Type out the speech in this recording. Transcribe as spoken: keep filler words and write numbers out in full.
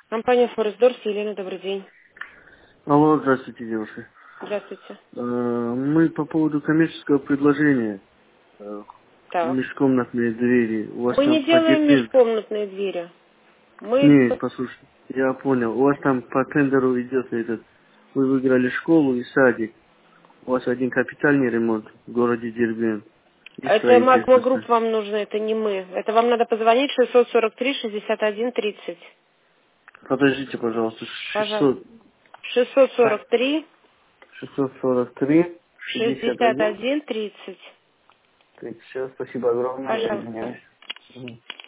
Компания Форестдорс, Елена, добрый день. Алло, здравствуйте, девушка. Здравствуйте. Э, Мы по поводу коммерческого предложения э, Так. межкомнатные двери. У вас Мы там не по делаем тендеру... межкомнатные двери. Мы... Не, послушайте, я понял. У вас там по тендеру идет этот... Вы выиграли школу и садик. У вас один капитальный ремонт в городе Дербент и Это Магма Групп строительство. вам нужно, это не мы. Это вам надо позвонить шестьсот сорок три шестьдесят один тридцать. Подождите, пожалуйста. Пожалуйста. шестьсот... шестьсот сорок три шестьсот сорок три шестьдесят шестьдесят один. один тридцать. Все, спасибо огромное. Пожалуйста. Извиняюсь. Мгм.